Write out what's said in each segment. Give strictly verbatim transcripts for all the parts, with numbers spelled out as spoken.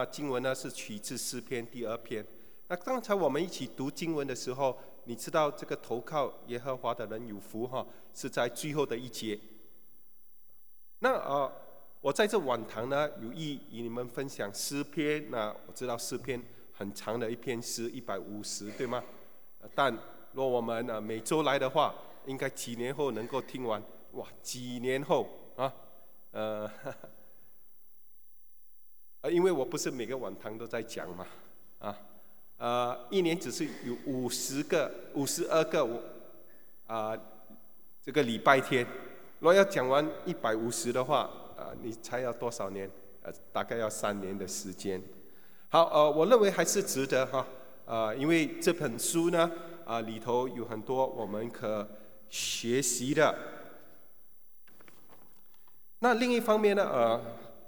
啊，经文呢是取自诗篇第二篇。那刚才我们一起读经文的时候，你知道这个投靠耶和华的人有福哈，是在最后的一节。那啊、呃，我在这晚堂呢，有意与你们分享诗篇。那我知道诗篇很长的一篇诗，一百五十，对吗？但若我们啊每周来的话，应该几年后能够听完。哇，几年后啊，呃。呃，因为我不是每个晚堂都在讲嘛，啊，呃，一年只是有五十个、五十二个，啊、呃，这个礼拜天，若要讲完一百五十的话，啊、呃，你猜要多少年？呃，大概要三年的时间。好，呃，我认为还是值得哈，呃，因为这本书呢，啊、呃，里头有很多我们可学习的。那另一方面呢，呃。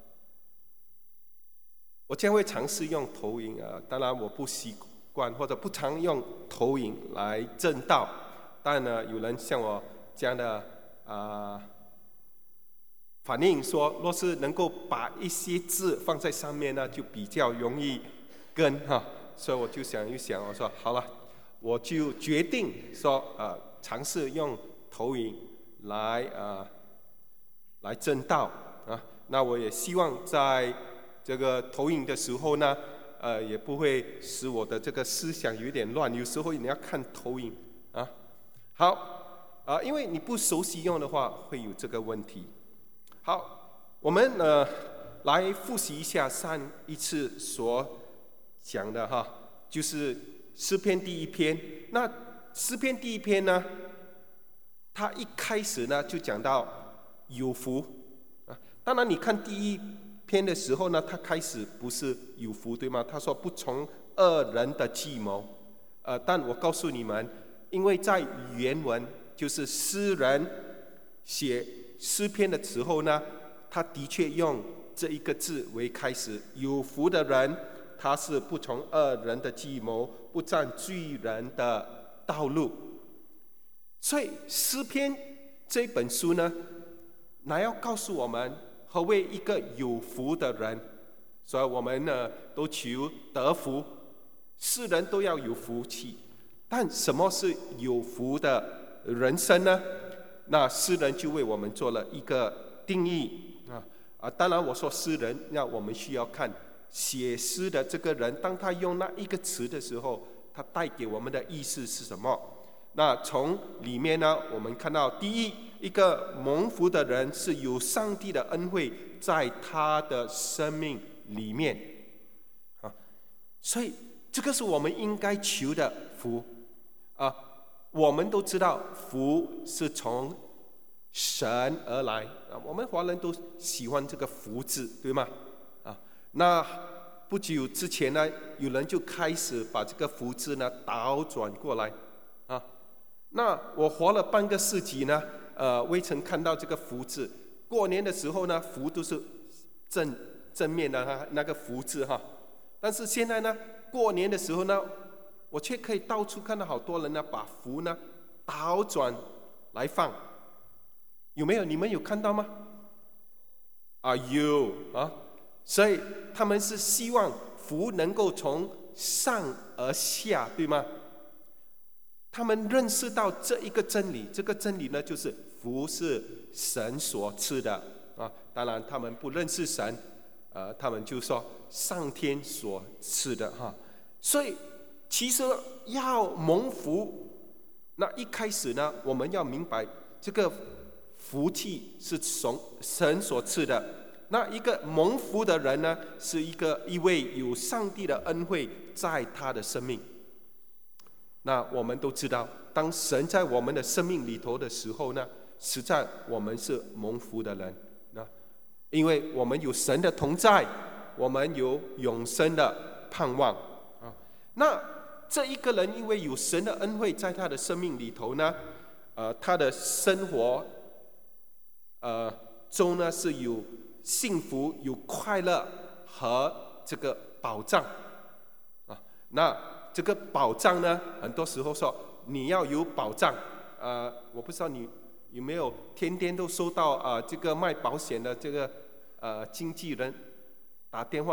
我将会尝试用投影啊，当然我不习惯或者不常用投影来证道，但呢，有人像我这样的啊、呃、反映说，若是能够把一些字放在上面呢，就比较容易跟哈，所以我就想一想，我说好了，我就决定说呃尝试用投影来呃来证道啊，那我也希望在这个投影的时候呢，呃，也不会使我的这个思想有点乱。有时候你要看投影啊。好，啊、呃，因为你不熟悉用的话，会有这个问题。好，我们呃来复习一下上一次所讲的哈，就是诗篇第一篇。那诗篇第一篇呢，它一开始呢就讲到有福啊。当然，你看第一篇的时候呢，他开始不是有福，对吗？他说不从恶人的计谋，呃，但我告诉你们，因为在原文就是诗人写诗篇的时候呢，他的确用这一个字为开始，有福的人，他是不从恶人的计谋，不占罪人的道路。所以诗篇这本书呢，乃要告诉我们何谓一个有福的人，所以我们呢都求得福，世人都要有福气。但什么是有福的人生呢？那诗人就为我们做了一个定义啊啊！当然我说诗人，那我们需要看写诗的这个人，当他用那一个词的时候，他带给我们的意思是什么？那从里面呢，我们看到第一，一个蒙福的人是有上帝的恩惠在他的生命里面啊，所以这个是我们应该求的福啊。我们都知道福是从神而来啊，我们华人都喜欢这个福字，对吗？啊，那不久之前呢，有人就开始把这个福字呢倒转过来啊。那我活了半个世纪呢，呃，未曾看到这个福字。过年的时候呢，福都是正正面的哈，那个福字哈。但是现在呢，过年的时候呢，我却可以到处看到好多人呢，把福呢倒转来放，有没有？你们有看到吗？啊，有啊，所以他们是希望福能够从上而下，对吗？他们认识到这一个真理，这个真理呢，就是福是神所赐的啊。当然，他们不认识神，呃，他们就说上天所赐的哈。所以，其实要蒙福，那一开始呢，我们要明白这个福气是从神所赐的。那一个蒙福的人呢，是一个一位有上帝的恩惠在他的生命。那我们都知道，当神在我们的生命里头的时候呢，实在我们是蒙福的人。那因为我们有神的同在，我们有永生的盼望啊。那这一个人因为有神的恩惠在他的生命里头呢，呃，他的生活呃中呢是有幸福、有快乐和这个保障啊。那这个保障呢，很多时候说你要有保障，呃，我不知道你有没有天天都收到啊、呃、这个卖保险的这个呃经纪人打电话来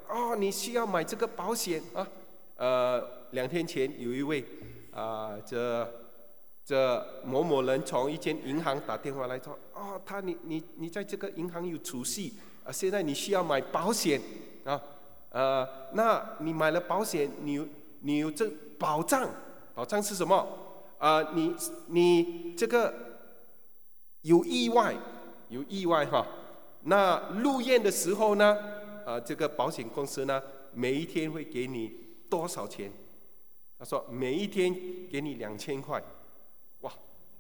哦，你需要买这个保险啊。呃，两天前有一位啊、呃，这这某某人从一间银行打电话来说，哦，他你你你在这个银行有储蓄啊，现在你需要买保险啊，呃，那你买了保险，你有你有这保障，保障是什么？啊、呃，你你这个有意外，有意外哈。那入院的时候呢，呃，这个保险公司呢，每一天会给你多少钱？他说每一天给你两千块，哇！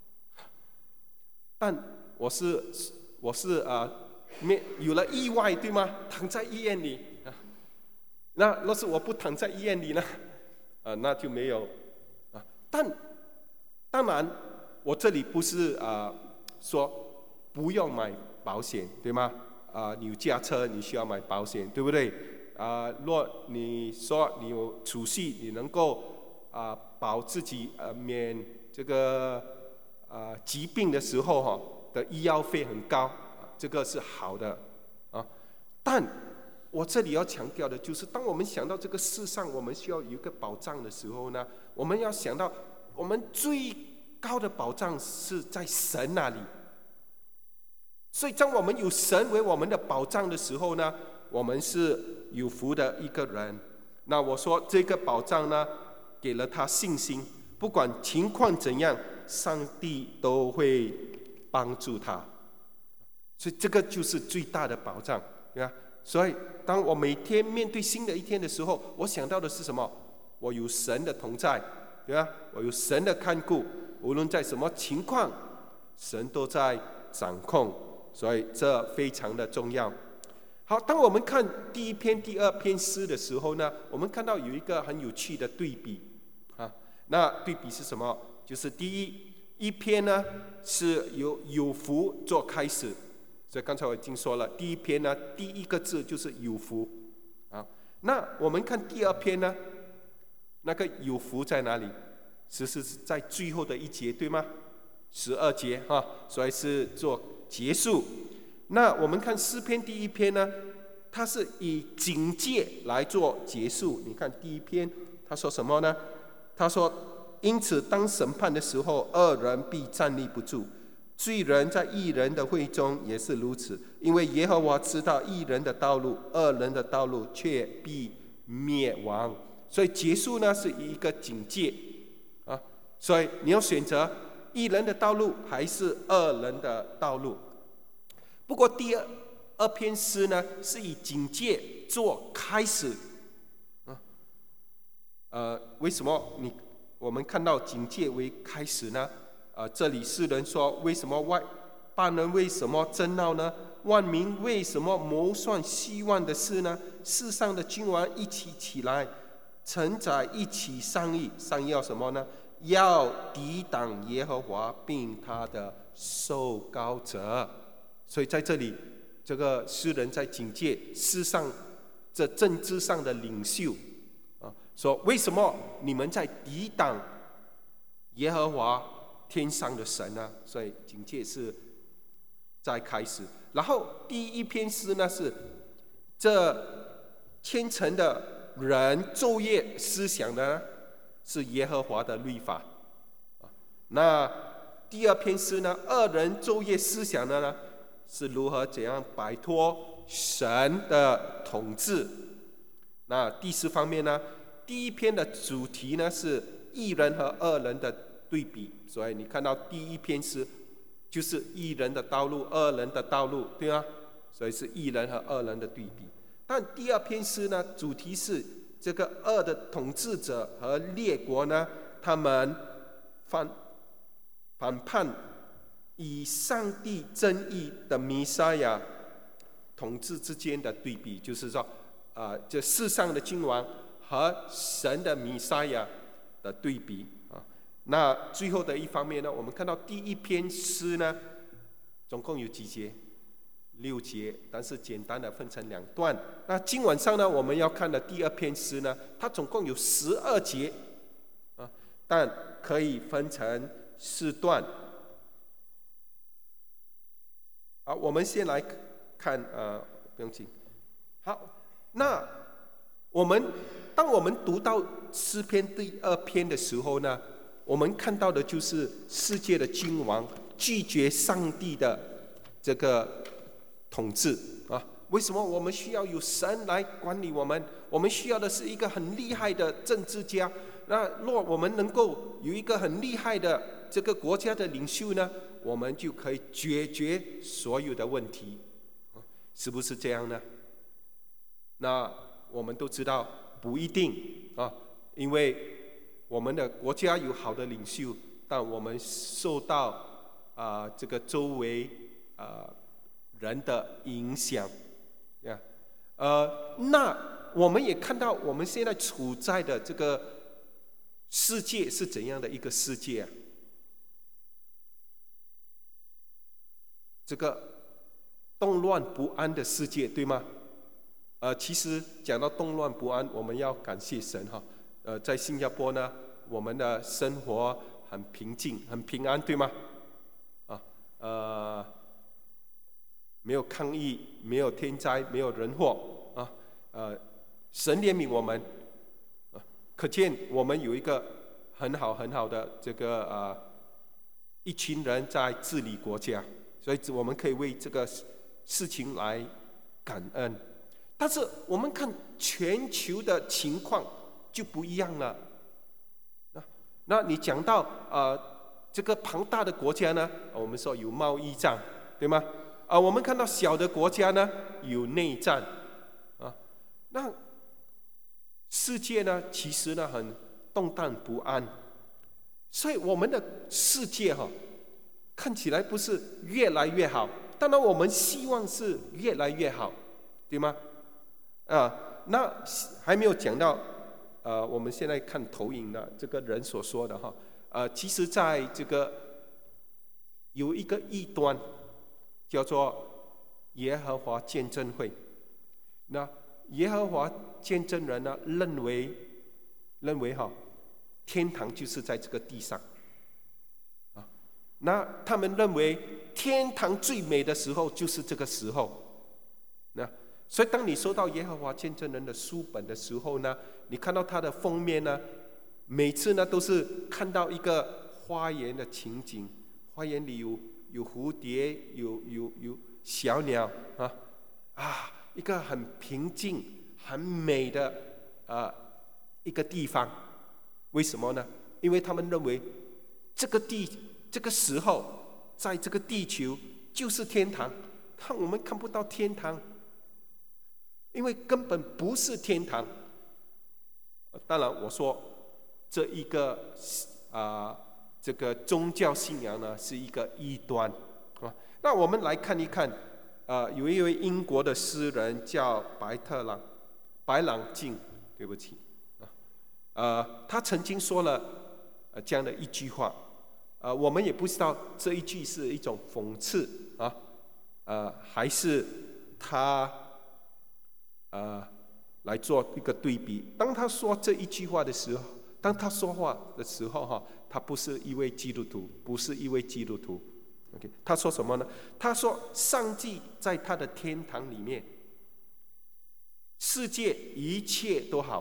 但我是我是啊，没有了意外对吗？躺在医院里啊，那若是我不躺在医院里呢，啊，那就没有啊。但当然，我这里不是啊说不用买保险，对吗？啊，你有驾车，你需要买保险，对不对？啊，若你说你有储蓄，你能够啊保自己呃免这个啊疾病的时候哈的医药费很高，这个是好的啊。但我这里要强调的就是，当我们想到这个世上我们需要有一个保障的时候呢，我们要想到我们最高的保障是在神那里。所以当我们有神为我们的保障的时候呢，我们是有福的一个人。那我说这个保障呢，给了他信心，不管情况怎样，上帝都会帮助他。所以这个就是最大的保障，对吧？所以当我每天面对新的一天的时候，我想到的是什么？我有神的同在，对吧？我有神的看顾，无论在什么情况，神都在掌控。所以这非常的重要。好，当我们看第一篇、第二篇诗的时候呢，我们看到有一个很有趣的对比啊。那对比是什么？就是第一一篇呢是由有福做开始，所以刚才我已经说了，第一篇呢第一个字就是有福啊。那我们看第二篇呢，那个有福在哪里？其实是在最后的一节，对吗？十二节哈，所以是做结束。那我们看诗篇第一篇呢，它是以警戒来做结束。你看第一篇他说什么呢？他说，因此当审判的时候，恶人必站立不住，罪人在义人的会中也是如此，因为耶和华知道义人的道路，恶人的道路却必灭亡。所以结束呢是一个警戒啊，所以你要选择义人的道路还是恶人的道路。不过第二二篇诗呢，是以警戒做开始啊。呃，为什么你我们看到警戒为开始呢？呃，这里诗人说，为什么外邦人为什么争闹呢？万民为什么谋算希望的事呢？世上的君王一起起来，臣宰一起商议，商议要什么呢？要抵挡耶和华并他的受膏者。所以在这里，这个诗人在警戒世上这政治上的领袖啊，说为什么你们在抵挡耶和华天上的神呢？所以警戒是在开始。然后第一篇诗呢是这虔诚的人昼夜思想的呢是耶和华的律法啊。那第二篇诗呢，恶人昼夜思想的呢是如何怎样摆脱神的统治。那第四方面呢，第一篇的主题呢是义人和恶人的对比，所以你看到第一篇诗就是义人的道路，恶人的道路，对吗？所以是义人和恶人的对比。但第二篇诗呢，主题是这个恶的统治者和列国呢，他们反反叛以上帝正义的弥赛亚统治之间的对比，就是说，啊、呃，这世上的君王和神的弥赛亚的对比啊。那最后的一方面呢，我们看到第一篇诗呢，总共有几节？六节，但是简单的分成两段。那今晚上呢，我们要看的第二篇诗呢，它总共有十二节啊，但可以分成四段。好，我们先来看，呃，不用紧。好，那我们当我们读到诗篇第二篇的时候呢，我们看到的就是世界的君王拒绝上帝的这个统治啊。为什么我们需要有神来管理我们？我们需要的是一个很厉害的政治家。那若我们能够有一个很厉害的这个国家的领袖呢，我们就可以解决所有的问题，是不是这样呢？那我们都知道不一定啊，因为我们的国家有好的领袖，但我们受到啊、呃、这个周围啊、呃、人的影响。呀，呃，那我们也看到我们现在处在的这个世界是怎样的一个世界啊？这个动乱不安的世界，对吗？呃，其实讲到动乱不安，我们要感谢神哈。呃，在新加坡呢，我们的生活很平静、很平安，对吗？啊，呃。没有抗议，没有天灾，没有人祸啊！呃，神怜悯我们，啊，可见我们有一个很好很好的这个啊、呃、一群人在治理国家，所以我们可以为这个事情来感恩。但是我们看全球的情况就不一样了。那那你讲到啊、呃、这个庞大的国家呢，我们说有贸易战，对吗？啊，我们看到小的国家呢有内战，啊，那世界呢其实呢很动荡不安，所以我们的世界哈、哦、看起来不是越来越好，当然我们希望是越来越好，对吗？啊，那还没有讲到，呃，我们现在看投影的这个人所说的哈，呃，其实在这个有一个异端。叫做耶和华见证会。那耶和华见证人呢，认为认为哈，天堂就是在这个地上啊。那他们认为天堂最美的时候就是这个时候。那所以当你收到耶和华见证人的书本的时候呢，你看到它的封面呢，每次呢都是看到一个花园的情景，花园里有。有蝴蝶，有有有小鸟啊啊，一个很平静、很美的啊一个地方。为什么呢？因为他们认为这个地这个时候，在这个地球就是天堂，但我们看不到天堂，因为根本不是天堂。当然，我说这一个啊。呃这个宗教信仰呢是一个异端啊。那我们来看一看，呃，有一位英国的诗人叫白特朗，白朗静，对不起啊，呃，他曾经说了呃这样的一句话，呃，我们也不知道这一句是一种讽刺啊，呃，还是他呃来做一个对比。当他说这一句话的时候，当他说话的时候哈。他不是一位基督徒，不是一位基督徒。OK， 他说什么呢？他说：“上帝在他的天堂里面，世界一切都好。”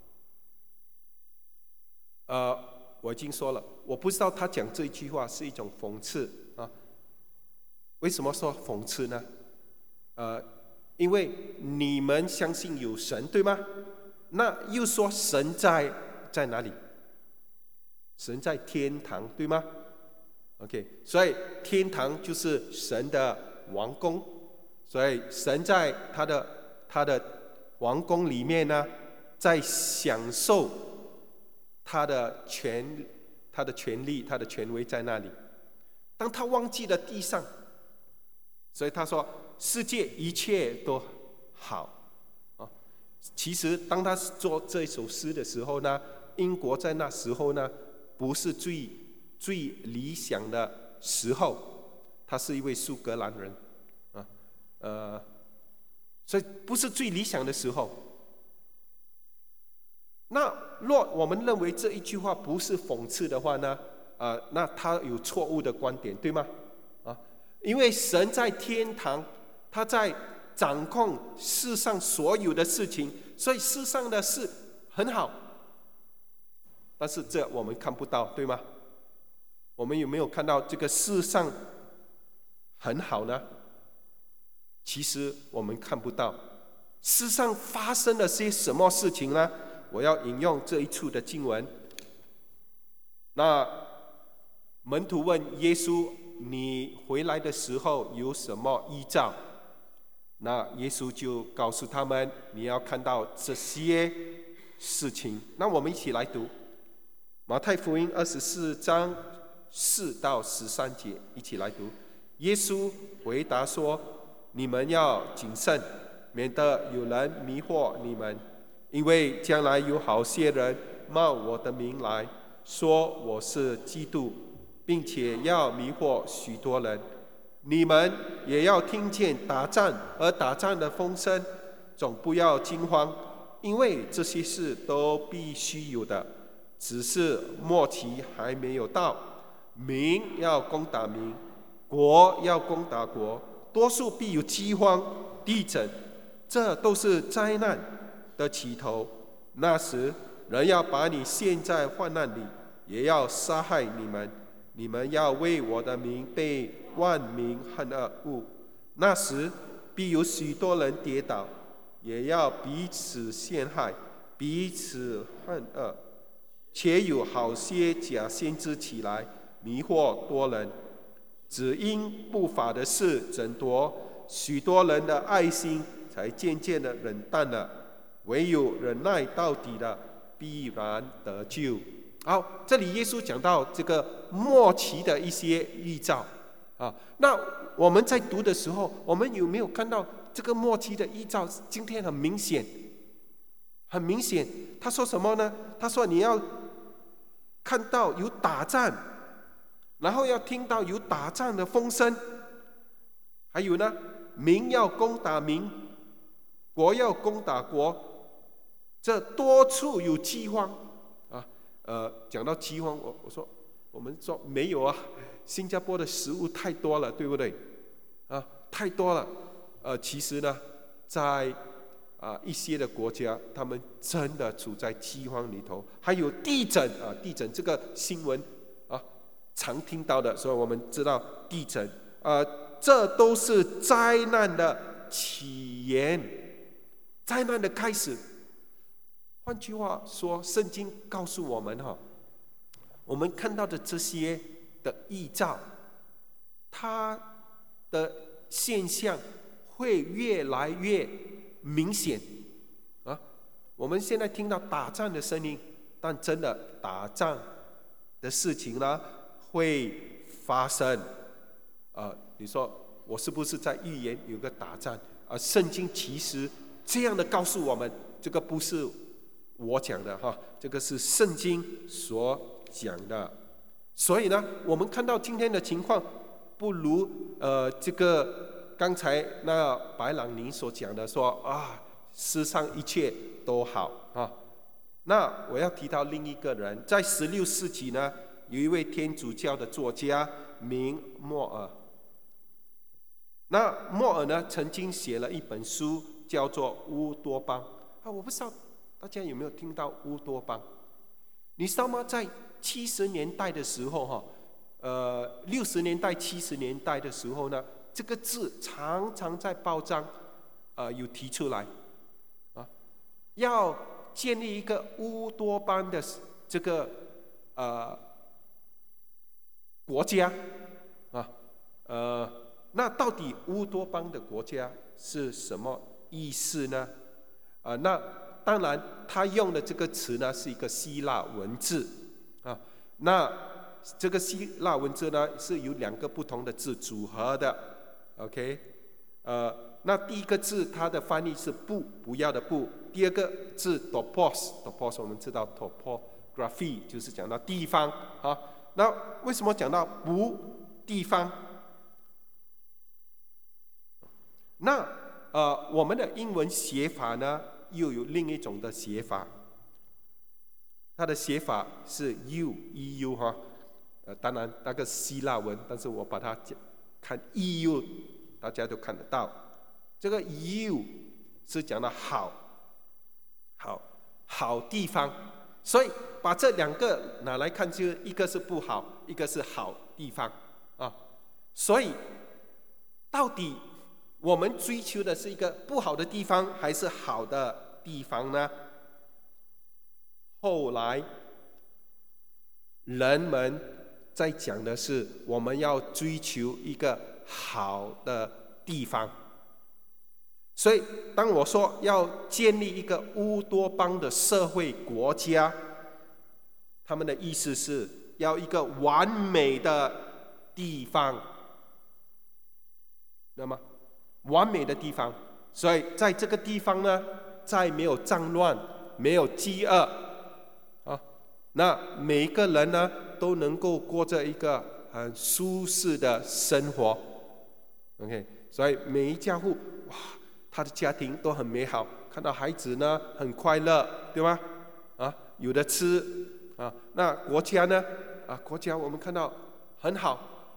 呃，我已经说了，我不知道他讲这一句话是一种讽刺啊。为什么说讽刺呢？呃，因为你们相信有神，对吗？那又说神在在哪里？神在天堂，对吗 ？OK， 所以天堂就是神的王宫，所以神在他的他的王宫里面呢，在享受他的权、他的权利、他的权威在那里。当他忘记了地上，所以他说世界一切都好啊。其实当他做这首诗的时候呢，英国在那时候呢。不是最最理想的时候，他是一位苏格兰人，啊，呃，所以不是最理想的时候。那若我们认为这一句话不是讽刺的话呢，呃，那他有错误的观点，对吗？啊，因为神在天堂，他在掌控世上所有的事情，所以世上的事很好。但是这我们看不到，对吗？我们有没有看到这个世上很好呢？其实我们看不到。世上发生了些什么事情呢？我要引用这一处的经文。那门徒问耶稣：“你回来的时候有什么预兆？”那耶稣就告诉他们：“你要看到这些事情。”那我们一起来读马太福音二十四章四到十三节，一起来读。耶稣回答说：“你们要谨慎，免得有人迷惑你们，因为将来有好些人冒我的名来，说我是基督，并且要迷惑许多人。你们也要听见打仗和打仗的风声，总不要惊慌，因为这些事都必须有的，只是末期还没有到。民要攻打民，国要攻打国，多数必有饥荒、地震，这都是灾难的起头。那时，人要把你陷在患难里，也要杀害你们。你们要为我的名被万民恨恶。那时，必有许多人跌倒，也要彼此陷害，彼此恨恶。且有好些假先知起来，迷惑多人。只因不法的事增多，许多人的爱心才渐渐的冷淡了。唯有忍耐到底的，必然得救。好，这里耶稣讲到这个末期的一些预兆啊。那我们在读的时候，我们有没有看到这个末期的预兆？今天很明显，很明显。他说什么呢？他说你要看到有打仗，然后要听到有打仗的风声，还有呢，民要攻打民，国要攻打国，这多处有饥荒。呃，讲到饥荒，我我说我们说没有啊，新加坡的食物太多了，对不对？啊，太多了。呃，其实呢，在啊、呃、一些的国家，他们真的处在饥荒里头，还有地震啊，地震这个新闻啊常听到的，所以我们知道地震啊、呃，这都是灾难的起源，灾难的开始。换句话说，圣经告诉我们哈，我们看到的这些的预兆，它的现象会越来越明显啊。我们现在听到打仗的声音，但真的打仗的事情呢会发生。呃，你说我是不是在预言有个打仗？啊，圣经其实这样的告诉我们，这个不是我讲的哈，这个是圣经所讲的。所以呢，我们看到今天的情况，不如呃这个刚才那白朗尼所讲的说啊，世上一切都好啊。那我要提到另一个人，在十六世纪呢，有一位天主教的作家名莫尔。那莫尔呢，曾经写了一本书，叫做《乌多邦》啊，我不知道大家有没有听到乌多邦？你知道吗？在七十年代的时候，哈，呃，六十年代、七十年代的时候呢，这个字常常在报章，呃，有提出来，啊，要建立一个乌多邦的这个呃国家，啊，呃，那到底乌多邦的国家是什么意思呢？啊、呃，那当然，他用的这个词呢是一个希腊文字啊。那这个希腊文字呢是由两个不同的字组合的 ，OK？ 呃，那第一个字它的翻译是不不要的不，第二个字 topos，topos 我们知道 topography 就是讲到地方啊。那为什么讲到不地方？那呃，我们的英文写法呢？又有另一种的写法，它的写法是 U E U 哈，呃，当然那个希腊文，但是我把它看 E U， 大家都看得到。 这个 you 是讲的好，好，好地方。所以把这两个拿来看，就一个是不好，一个是好地方啊。所以到底我们追求的是一个不好的地方，还是好的地方呢？后来人们在讲的是，我们要追求一个好的地方。所以当我说要建立一个乌多邦的社会国家，他们的意思是要一个完美的地方，那么完美的地方。所以在这个地方呢，再没有战乱，没有饥饿啊，那每一个人呢都能够过着一个很舒适的生活。 OK， 所以每一家户哇，他的家庭都很美好，看到孩子呢很快乐，对吗？啊，有的吃啊。那国家呢？啊，国家我们看到很好，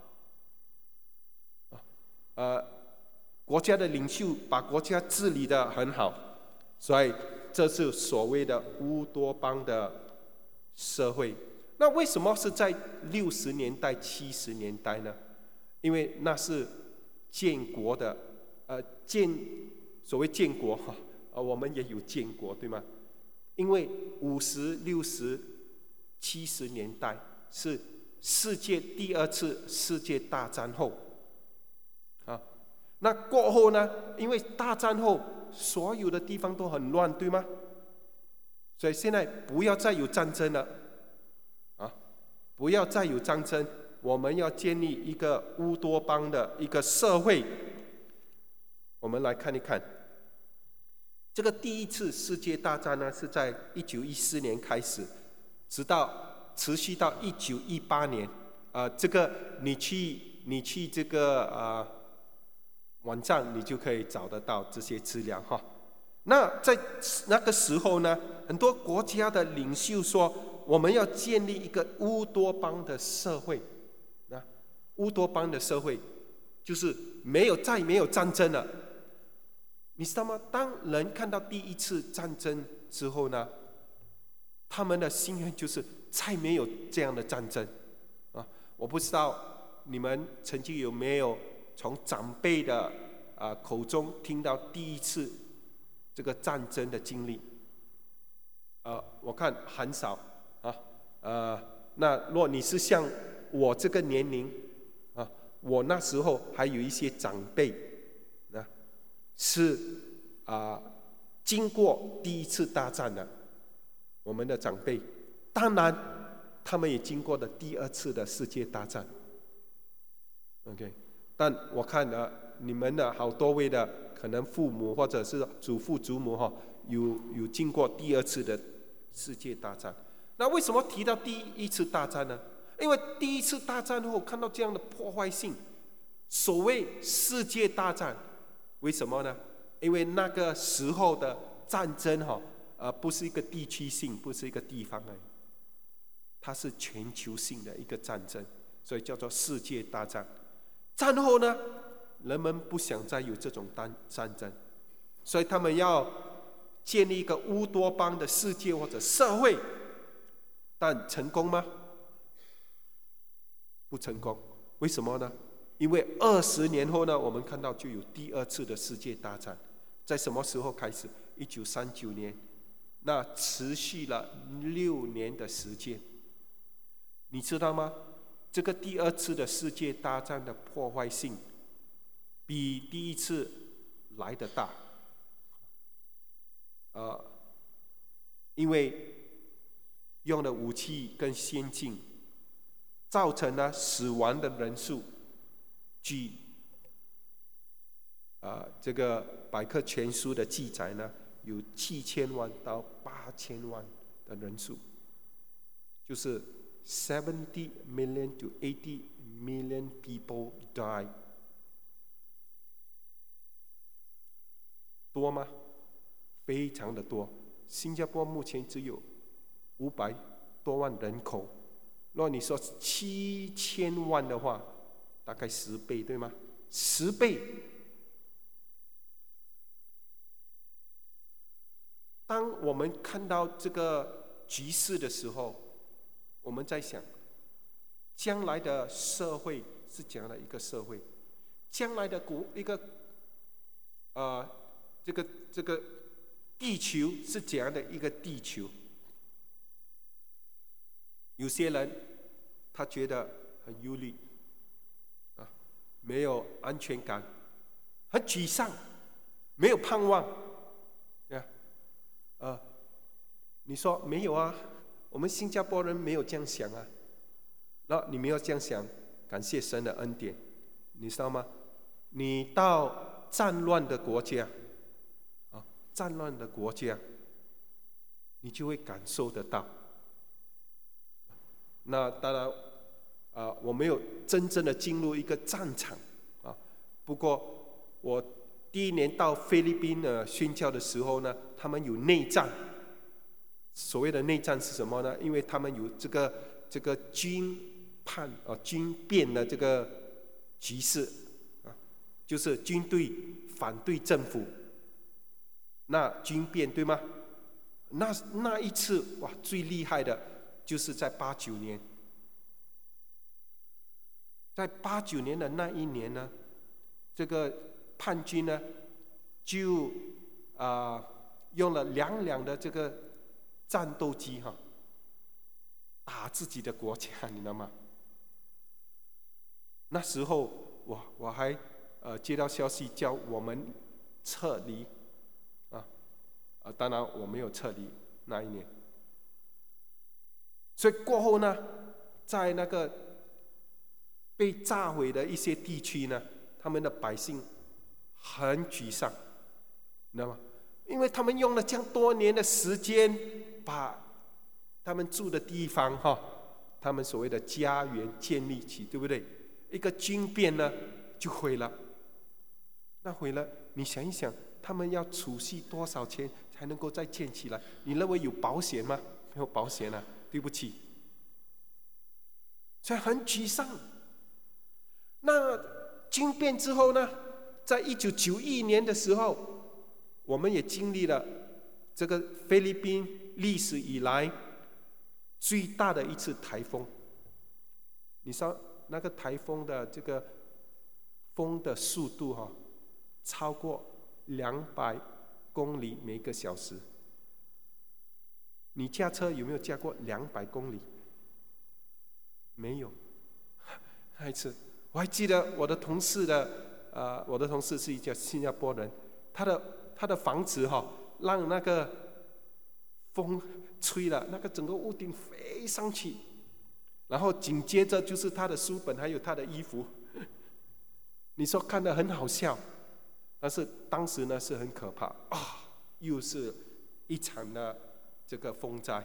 啊，呃，国家的领袖把国家治理得很好，所以这是所谓的乌多邦的社会。那为什么是在六十年代、七十年代呢？因为那是建国的，呃，建所谓建国哈，呃，我们也有建国，对吗？因为五十、六十、七十年代是世界第二次世界大战后，啊，那过后呢？因为大战后所有的地方都很乱，对吗？所以现在不要再有战争了，啊，不要再有战争。我们要建立一个乌多邦的一个社会。我们来看一看，这个第一次世界大战呢，是在一九一四年开始，直到持续到一九一八年。啊、呃，这个你去你去这个啊、呃、网站，你就可以找得到这些资料哈。那在那个时候呢，很多国家的领袖说，我们要建立一个乌多邦的社会。那乌多邦的社会就是没有再没有战争了。你知道吗？当人看到第一次战争之后呢，他们的心愿就是再没有这样的战争啊！我不知道你们曾经有没有从长辈的啊、呃、口中听到第一次这个战争的经历？呃，我看很少啊。呃，那若你是像我这个年龄啊，我那时候还有一些长辈，啊，是啊、呃，经过第一次大战的，我们的长辈，当然他们也经过了第二次的世界大战。OK， 但我看呢，你们的好多位的可能父母或者是祖父祖母哈，有有经过第二次的世界大战。那为什么提到第一次大战呢？因为第一次大战后看到这样的破坏性，所谓世界大战，为什么呢？因为那个时候的战争哈，呃，不是一个地区性，不是一个地方而已，它是全球性的一个战争，所以叫做世界大战。战后呢，人们不想再有这种战战争，所以他们要建立一个乌多邦的世界或者社会，但成功吗？不成功。为什么呢？因为二十年后呢，我们看到就有第二次的世界大战。在什么时候开始？一九三九年，那持续了六年的时间。你知道吗？这个第二次的世界大战的破坏性比第一次来得大。呃，因为用的武器更先进，造成了死亡的人数，据啊、呃、这个百科全书的记载呢，有七千万到八千万的人数，就是 seventy million to eighty million people die。多吗？非常的多。新加坡目前只有五百多万人口，若你说七千万的话，大概十倍，对吗？十倍。 当我们看到这个局势的时候，我们在想，将来的社会是怎样的一个社会？将来的国一个呃，这个这个地球是怎样的一个地球？有些人他觉得很忧虑啊，没有安全感，很沮丧，没有盼望呀。呃，你说没有啊？我们新加坡人没有这样想啊。那你没有这样想，感谢神的恩典，你知道吗？你到战乱的国家，啊，战乱的国家，你就会感受得到。那当然，啊，我没有真正的进入一个战场，啊，不过我第一年到菲律宾呢宣教的时候呢，他们有内战。所谓的内战是什么呢？因为他们有这个这个军叛啊军变的这个局势。就是军队反对政府，那军变对吗？那那一次哇，最厉害的就是在八九年，在八九年的那一年呢，这个叛军呢就啊、呃、用了两辆的这个战斗机哈，打自己的国家，你知道吗？那时候我我还。呃，接到消息叫我们撤离，啊，啊，当然我没有撤离那一年。所以过后呢，在那个被炸毁的一些地区呢，他们的百姓很沮丧，你知道吗？因为他们用了这样多年的时间，把他们住的地方哈，他们所谓的家园建立起，对不对？一个军变呢，就毁了。那毁了，你想一想，他们要储蓄多少钱才能够再建起来？你认为有保险吗？没有保险啊，对不起。所以很沮丧。那军变之后呢，在一九九一年的时候，我们也经历了这个菲律宾历史以来最大的一次台风。你说那个台风的这个风的速度哈、哦？超过两百公里每个小时。你驾车有没有驾过两百公里？没有。那一次，我还记得我的同事的，呃，我的同事是一个新加坡人，他的他的房子哈、哦，让那个风吹了，那个整个屋顶飞上去，然后紧接着就是他的书本还有他的衣服。你说看得很好笑。但是当时呢是很可怕啊，又是一场的这个风灾。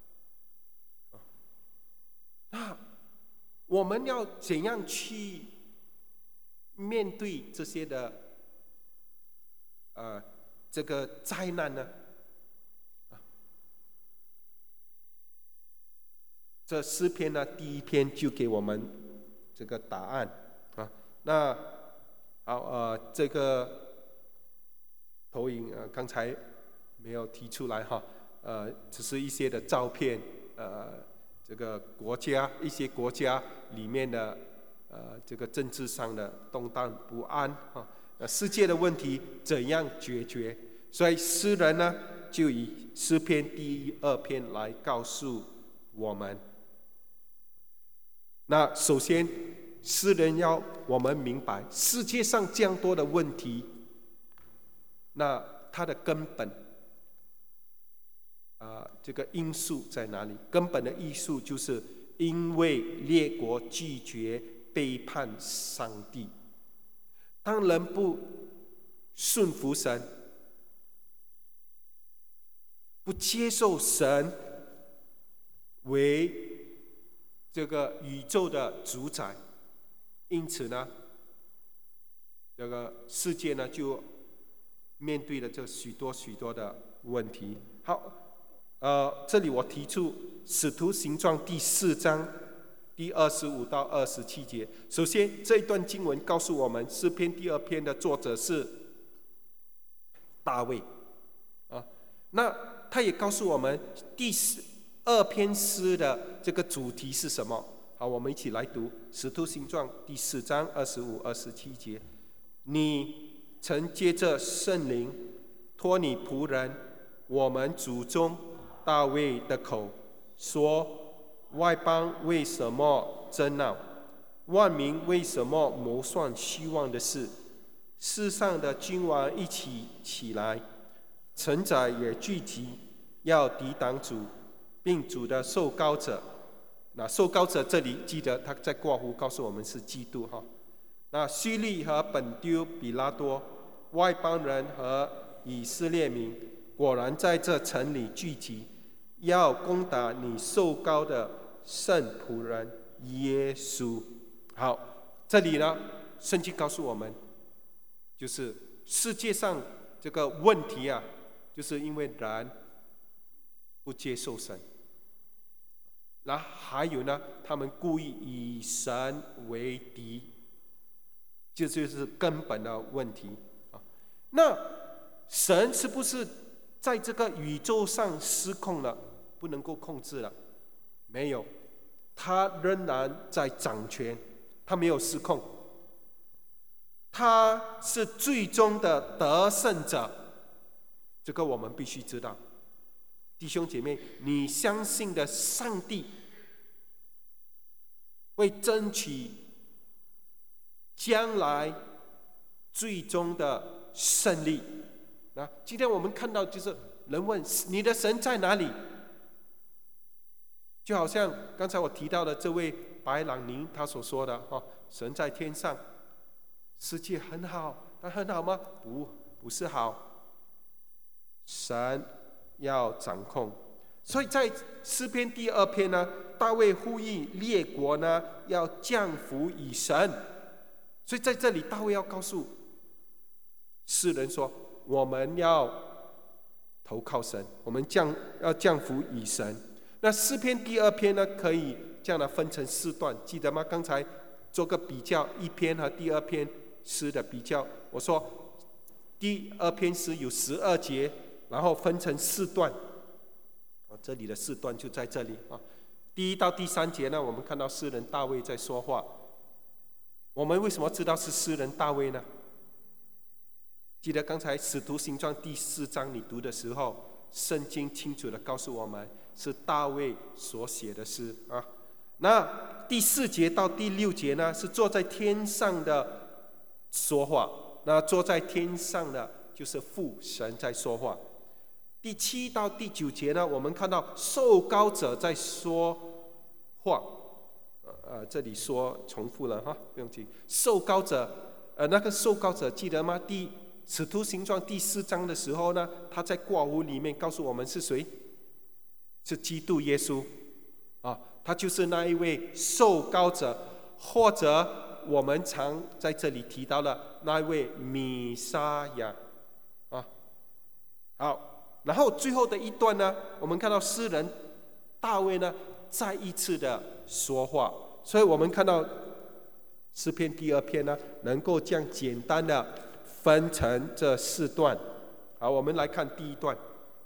那我们要怎样去面对这些的呃这个灾难呢？这诗篇呢，第一篇就给我们这个答案啊。那好，呃，这个投影呃刚才没有提出来哈，呃，只是一些的照片，呃，这个国家一些国家里面的呃这个政治上的动荡不安哈，呃，世界的问题怎样解决？所以诗人呢就以诗篇第二篇来告诉我们。那首先，诗人要我们明白世界上这样多的问题，那它的根本啊、呃，这个因素在哪里？根本的因素就是因为列国拒绝背叛上帝。当人不顺服神，不接受神为这个宇宙的主宰，因此呢，这个世界呢就面对了这许多许多的问题。好，呃，这里我提出《使徒行传》第四章第二十五到二十七节。首先，这一段经文告诉我们，诗篇第二篇的作者是大卫啊。那他也告诉我们第十二篇诗的这个主题是什么。好，我们一起来读《使徒行传》第四章二十五、二十七节。你曾借着圣灵托你仆人我们祖宗大卫的口说，外邦为什么争闹？万民为什么谋算虚妄的事？世上的君王一起起来，臣宰也聚集，要抵挡主，并主的受膏者。那受膏者这里记得他在括弧告诉我们是基督哈。那希律和本丢比拉多，外邦人和以色列民，果然在这城里聚集，要攻打你受膏的圣仆人耶稣。好，这里呢，圣经告诉我们，就是世界上这个问题啊，就是因为人不接受神。那还有呢，他们故意以神为敌，这就是根本的问题啊。那神是不是在这个宇宙上失控了，不能够控制了？没有，他仍然在掌权，他没有失控，他是最终的得胜者，这个我们必须知道。弟兄姐妹，你相信的上帝会争取将来最终的胜利。那今天我们看到，就是人问你的神在哪里，就好像刚才我提到的这位白朗宁他所说的哦，神在天上，世界很好，但很好吗？不，不是好，神要掌控。所以在诗篇第二篇呢，大卫呼吁列国呢要降服于神。所以在这里大卫要告诉世人说，我们要投靠神，我们降要降服于神。那诗篇第二篇呢，可以这样的分成四段，记得吗？刚才做个比较，一篇和第二篇诗的比较。我说第二篇诗有十二节，然后分成四段。这里的四段就在这里啊。第一到第三节呢，我们看到诗人大卫在说话。我们为什么知道是诗人大卫呢？记得刚才《使徒行传》第四章你读的时候，圣经清楚的告诉我们是大卫所写的诗啊。那第四节到第六节呢，是坐在天上的说话。那坐在天上的就是父神在说话。第七到第九节呢，我们看到受膏者在说话。呃，这里说重复了哈，不用紧。受膏者，呃，那个受膏者记得吗？第《使徒行传》第四章的时候呢，他在括弧里面告诉我们是谁？是基督耶稣啊，他就是那一位受膏者，或者我们常在这里提到的那一位弥撒亚啊。好，然后最后的一段呢，我们看到诗人大卫呢再一次的说话。所以我们看到诗篇第二篇呢，能够这样简单的分成这四段。好，我们来看第一段，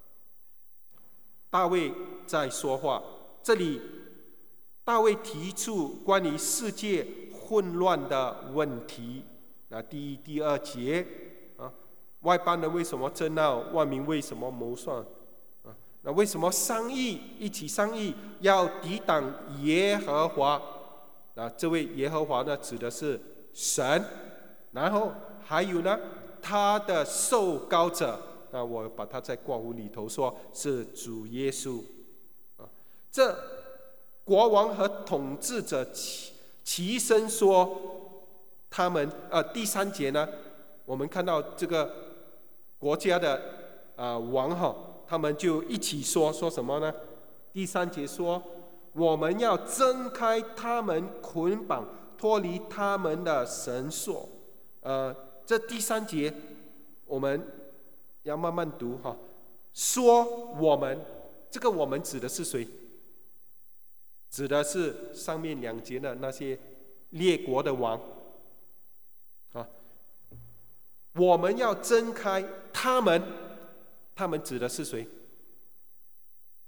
大卫在说话。这里大卫提出关于世界混乱的问题。那第一、第二节啊，外邦人为什么争闹？万民为什么谋算？啊，那为什么商议一起商议要抵挡耶和华？那这位耶和华呢，指的是神。然后还有呢，他的受膏者，那我把它在括弧里头说是主耶稣。啊，这国王和统治者齐齐声说，他们呃第三节呢，我们看到这个国家的啊、呃、王哈，他们就一起说说什么呢？第三节说，我们要挣开他们捆绑，脱离他们的绳索。呃，这第三节我们要慢慢读哈。说我们，这个我们指的是谁？指的是上面两节的那些列国的王啊。我们要挣开他们，他们指的是谁？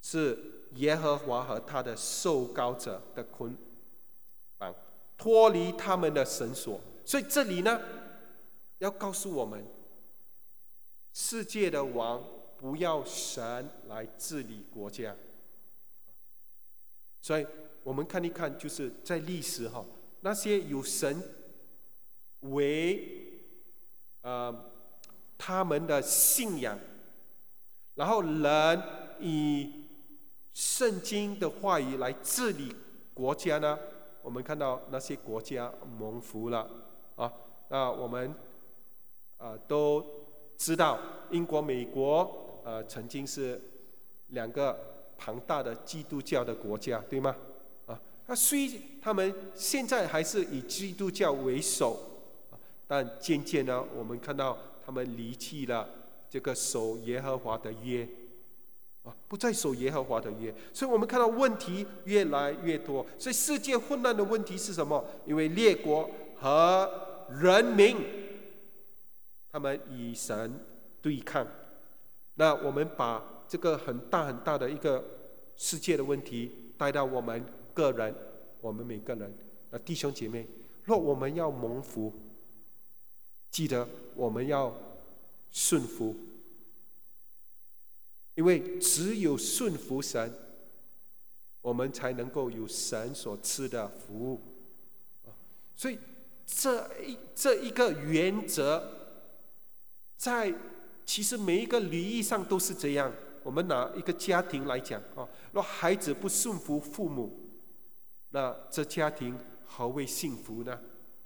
是耶和华和他的受膏者的捆绑，脱离他们的绳索。所以这里呢，要告诉我们，世界的王不要神来治理国家。所以我们看一看，就是在历史哈，那些有神为呃他们的信仰，然后人以圣经的话语来治理国家呢，我们看到那些国家蒙福了啊。那我们啊、呃、都知道，英国、美国呃曾经是两个庞大的基督教的国家，对吗？啊，那虽他们现在还是以基督教为首，但渐渐呢，我们看到他们离弃了这个守耶和华的约。不再守耶和华的约，所以我们看到问题越来越多。所以世界混乱的问题是什么？因为列国和人民他们与神对抗。那我们把这个很大很大的一个世界的问题带到我们个人，我们每个人。那弟兄姐妹，若我们要蒙福，记得我们要顺服。因为只有顺服神，我们才能够有神所赐的服务。所以这一这一个原则，在其实每一个领域上都是这样。我们拿一个家庭来讲啊，若孩子不顺服父母，那这家庭何为幸福呢？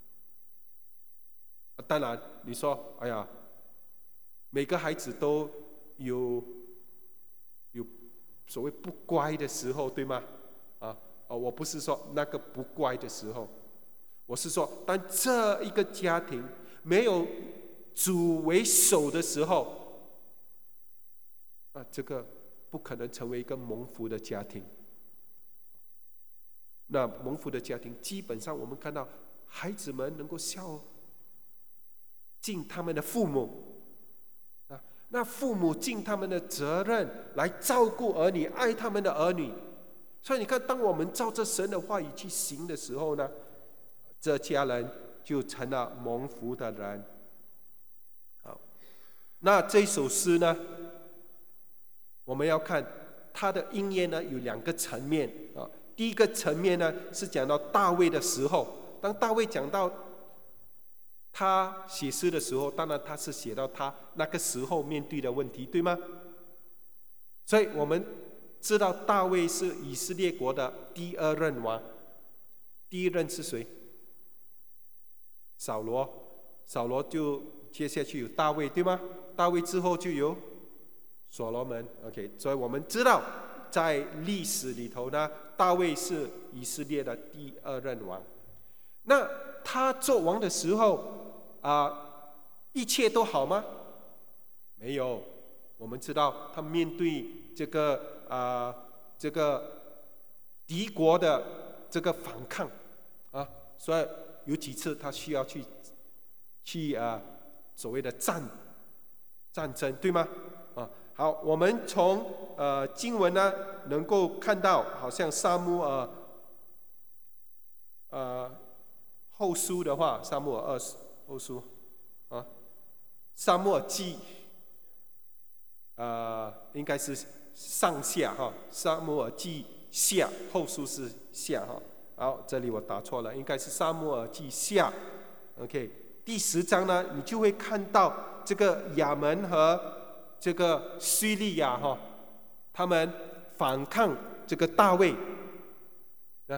当然，你说，哎呀，每个孩子都有。有所谓不乖的时候，对吗？啊，哦，我不是说那个不乖的时候，我是说，当这一个家庭没有主为首的时候，啊，这个不可能成为一个蒙福的家庭。那蒙福的家庭，基本上我们看到孩子们能够孝敬他们的父母。那父母尽他们的责任来照顾儿女，爱他们的儿女。所以你看，当我们照着神的话语去行的时候呢，这家人就成了蒙福的人。好，那这首诗呢，我们要看它的音乐呢有两个层面啊。第一个层面呢是讲到大卫的时候，当大卫讲到他写诗的时候，当然他是写到他那个时候面对的问题，对吗？所以我们知道大卫是以色列国的第二任王，第一任是谁？扫罗，扫罗就接下去有大卫，对吗？大卫之后就有所罗门 ，OK， 所以我们知道在历史里头呢，大卫是以色列的第二任王。那他做王的时候啊、呃，一切都好吗？没有。我们知道他面对这个啊、呃、这个敌国的这个反抗啊，所以有几次他需要去去啊、呃、所谓的战战争，对吗？啊，好，我们从呃经文呢能够看到，好像撒母耳呃后书的话，撒母耳二后书啊，撒母耳记。呃，应该是上下哈，撒母耳记下，后书是下哈。好，这里我打错了，应该是撒母耳记下。OK， 第十章呢，你就会看到这个亚门和这个叙利亚哈，他们反抗这个大卫啊，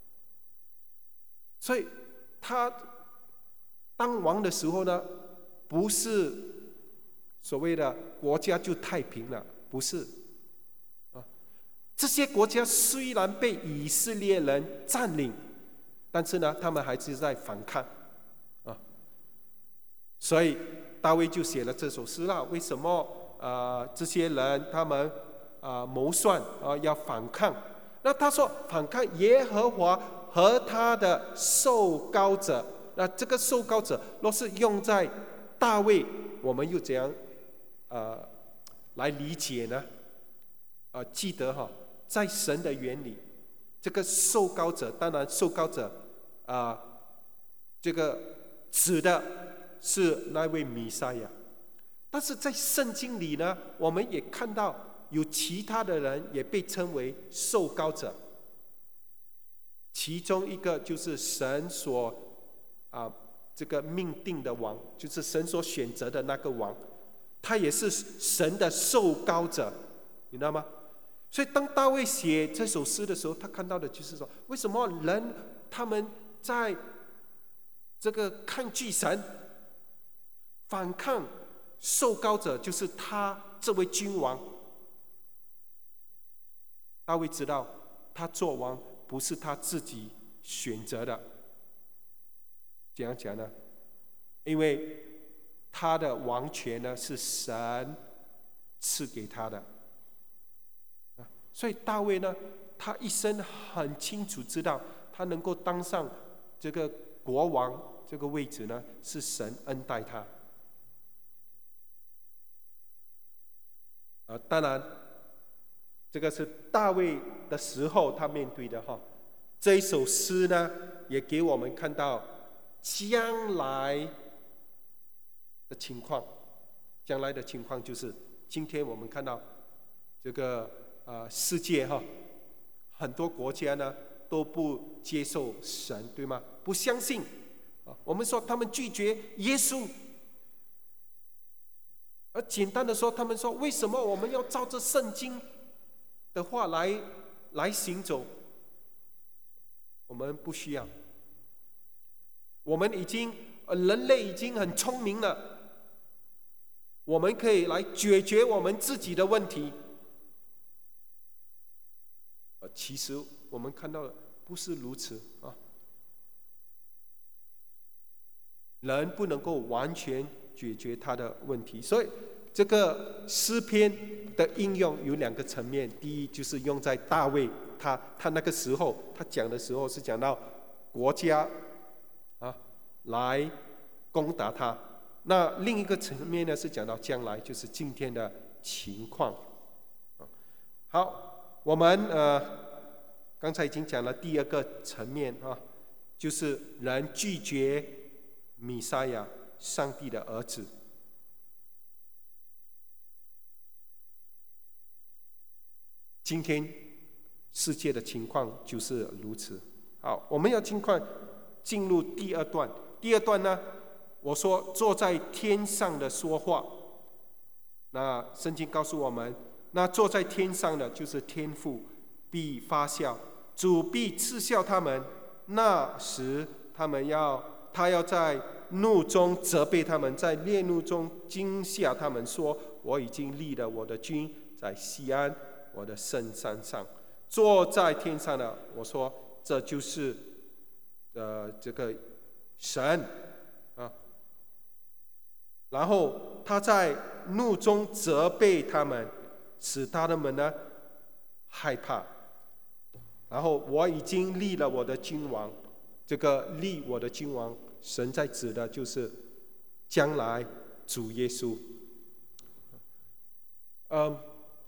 所以他当王的时候呢，不是所谓的国家就太平了，不是啊。这些国家虽然被以色列人占领，但是呢，他们还是在反抗啊。所以大卫就写了这首诗了。为什么啊、呃？这些人他们啊、呃、谋算啊、呃、要反抗？那他说反抗耶和华和他的受膏者。那这个受膏者若是用在大卫，我们又怎样？呃，来理解呢？ 呃记得哈，在神的眼里，这个受膏者，当然受膏者啊、呃，这个指的是那位弥赛亚。但是在圣经里呢，我们也看到有其他的人也被称为受膏者，其中一个就是神所啊、呃、这个命定的王，就是神所选择的那个王，他也是神的受膏者，你知道吗？所以当大卫写这首诗的时候，他看到的就是说，为什么人他们在这个抗拒神、反抗受膏者，就是他这位君王。大卫知道他做王不是他自己选择的，怎样讲呢？因为他的王权呢是神赐给他的，所以大卫呢，他一生很清楚知道，他能够当上这个国王这个位置呢，是神恩待他。啊，当然，这个是大卫的时候他面对的哈。这一首诗呢，也给我们看到将来的情况。将来的情况就是今天我们看到这个呃世界哈，很多国家呢都不接受神，对吗？不相信啊，我们说他们拒绝耶稣。而简单的说，他们说为什么我们要照着圣经的话来来行走？我们不需要，我们已经人类已经很聪明了，我们可以来解决我们自己的问题。其实我们看到的不是如此啊，人不能够完全解决他的问题，所以这个诗篇的应用有两个层面。第一，就是用在大卫他他那个时候，他讲的时候是讲到国家啊来攻打他。那另一个层面呢，是讲到将来，就是今天的情况。好，我们呃刚才已经讲了第二个层面啊，就是人拒绝弥赛亚，上帝的儿子。今天世界的情况就是如此。好，我们要尽快进入第二段。第二段呢，我说坐在天上的说话。那圣经告诉我们，那坐在天上的就是天父，必发笑，主必嗤笑他们。那时他们要，他要在怒中责备他们，在烈怒中惊吓他们，说：我已经立了我的君在西安，我的圣山上，坐在天上的。我说，这就是呃这个神啊。然后他在怒中责备他们，使他们呢害怕。然后我已经立了我的君王，这个立我的君王，神在指的就是将来主耶稣。嗯，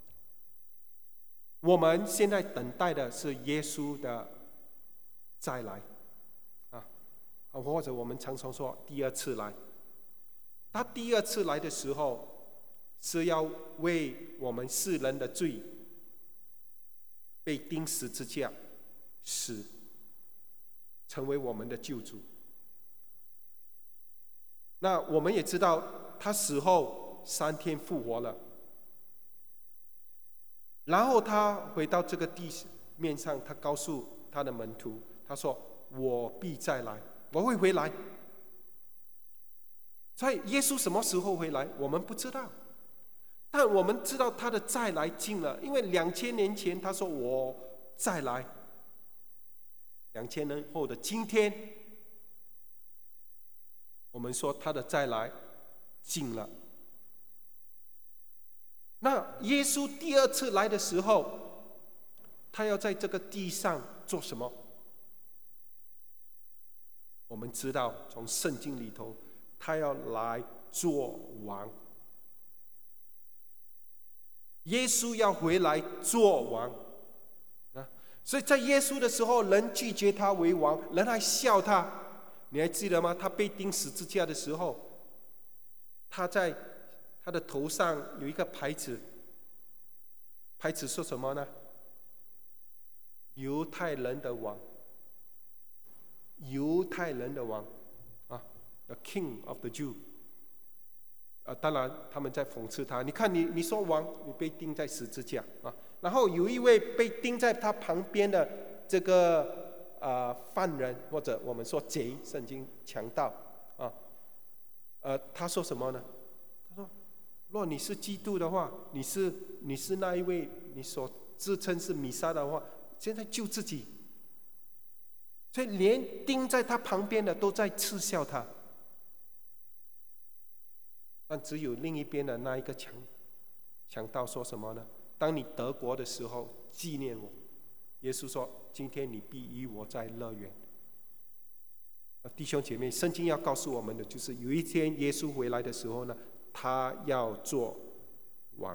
我们现在等待的是耶稣的再来啊，或者我们常常说第二次来。他第二次来的时候，是要为我们世人的罪被钉十字架死，成为我们的救主。那我们也知道，他死后三天复活了，然后他回到这个地面上，他告诉他的门徒，他说：我必再来，我会回来。所以耶稣什么时候回来，我们不知道，但我们知道他的再来近了，因为两千年前他说我再来，两千年后的今天，我们说他的再来近了。那耶稣第二次来的时候，他要在这个地上做什么？我们知道从圣经里头，他要来做王。 耶稣要回来做王啊！所以在耶稣的时候，人拒绝他为王，人还笑他。你还记得吗？他被钉十字架的时候，他在他的头上有一个牌子，牌子说什么呢？犹太人的王，犹太人的王啊 ，The King of the Jew。啊，当然他们在讽刺他。你看你，你说王，你被钉在十字架啊，然后有一位被钉在他旁边的这个啊、呃、犯人，或者我们说贼，圣经强盗啊，呃，他说什么呢？他说：若你是基督的话，你是你是那一位你所自称是弥撒的话，现在救自己。所以连钉在他旁边的都在嗤笑他。但只有另一边的那一个强强盗说什么呢？当你得国的时候，纪念我。耶稣说：今天你必与我在乐园。弟兄姐妹，圣经要告诉我们的就是，有一天耶稣回来的时候呢，他要做王。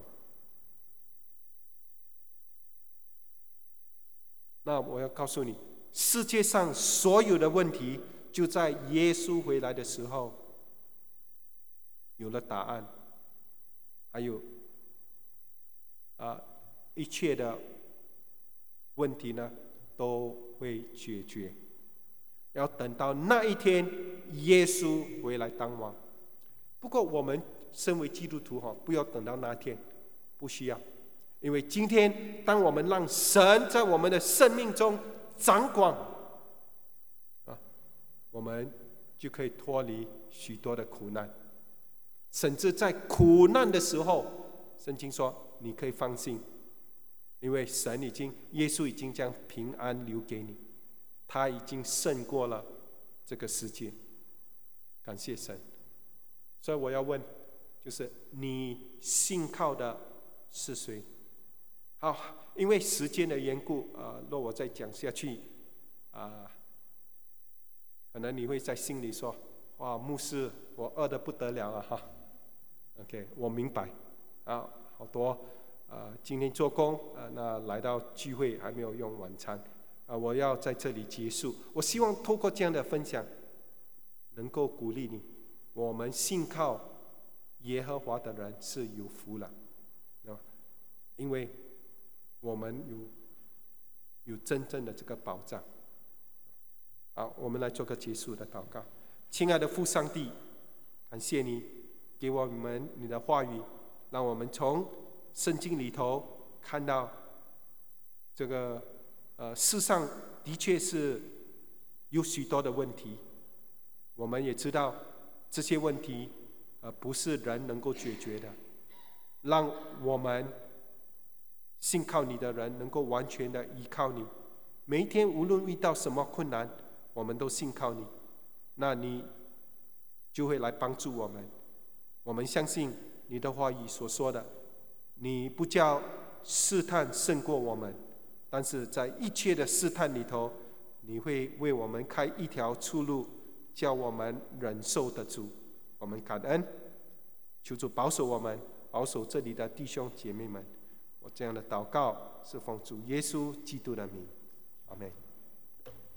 那我要告诉你，世界上所有的问题，就在耶稣回来的时候有了答案，还有啊，一切的问题呢都会解决。要等到那一天，耶稣回来当王。不过我们身为基督徒哈，不要等到那天，不需要，因为今天当我们让神在我们的生命中掌管啊，我们就可以脱离许多的苦难。甚至在苦难的时候，圣经说你可以放心，因为神已经，耶稣已经将平安留给你，他已经胜过了这个世界。感谢神。所以我要问，就是你信靠的是谁？好，因为时间的缘故，呃，若我再讲下去，啊、呃，可能你会在心里说：哇，牧师，我饿得不得了了哈。OK， 我明白，啊，好多啊、呃，今天做工啊、呃，那来到聚会还没有用晚餐，啊、呃，我要在这里结束。我希望透过这样的分享，能够鼓励你，我们信靠耶和华的人是有福了，啊，因为我们有有真正的这个保障。好，我们来做个结束的祷告。亲爱的父上帝，感谢你给我们你的话语，让我们从圣经里头看到这个呃世上的确是有许多的问题，我们也知道这些问题呃不是人能够解决的，让我们信靠你的人能够完全的依靠你，每一天无论遇到什么困难，我们都信靠你，那你就会来帮助我们。我们相信你的话语所说的，你不叫试探胜过我们，但是在一切的试探里头，你会为我们开一条出路，叫我们忍受得住。我们感恩，求主保守我们，保守这里的弟兄姐妹们。我这样的祷告是奉主耶稣基督的名，阿们。